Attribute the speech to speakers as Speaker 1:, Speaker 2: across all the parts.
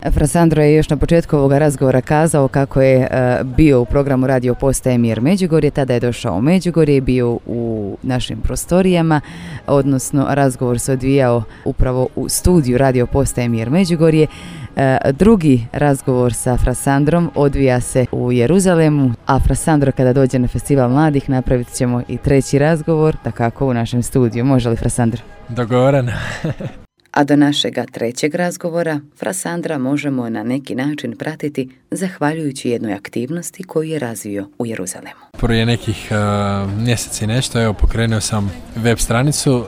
Speaker 1: Frasandro je još na početku ovoga razgovora kazao kako je bio u programu Radio Postaje Mir Međugorje, tada je došao u Međugorje i bio u našim prostorijama, odnosno razgovor se odvijao upravo u studiju Radio Postaje Mir Međugorje. Drugi razgovor sa Frasandrom odvija se u Jeruzalemu, a Frasandro kada dođe na Festival mladih napravit ćemo i treći razgovor, dakako u našem studiju. Može li, Frasandro?
Speaker 2: Dogovoreno.
Speaker 1: A do našega trećeg razgovora Frasandra možemo na neki način pratiti zahvaljujući jednoj aktivnosti koju je razvio u Jeruzalemu.
Speaker 2: Prije nekih mjeseci nešto, evo, pokrenuo sam web stranicu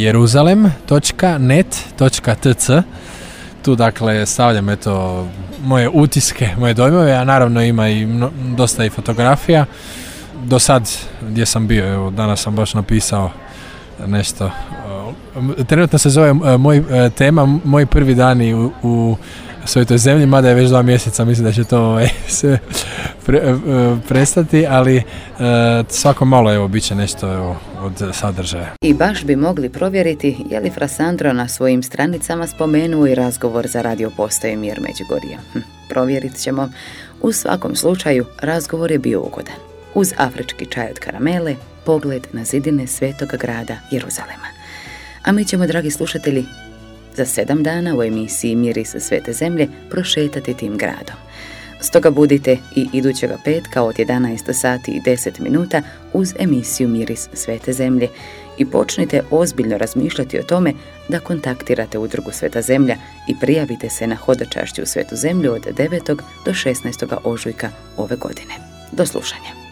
Speaker 2: jeruzalem.net.tc. Tu dakle stavljam moje utiske, moje dojmove, a naravno ima i dosta i fotografija. Do sad gdje sam bio, evo danas sam baš napisao nešto. Trenutno se zove tema Moji prvi dani u Svetoj zemlji, mada je već 2 mjeseca, mislim da će to sve prestati, ali svako malo bit će nešto od sadržaja.
Speaker 1: I baš bi mogli provjeriti je li Frasandro na svojim stranicama spomenuo i razgovor za Radio Postaje Mir Međugorje. Provjerit ćemo. U svakom slučaju, razgovor je bio ugodan. Uz afrički čaj od karamele, pogled na zidine svetoga grada Jeruzalema. A mi ćemo, dragi slušatelji, za 7 dana u emisiji Miris Svete zemlje prošetati tim gradom. Stoga budite i idućega petka od 11 sati i 10 minuta uz emisiju Miris Svete zemlje i počnite ozbiljno razmišljati o tome da kontaktirate udrugu Sveta zemlja i prijavite se na hodočašće u Svetu zemlju od 9. do 16. ožujka ove godine. Do slušanja.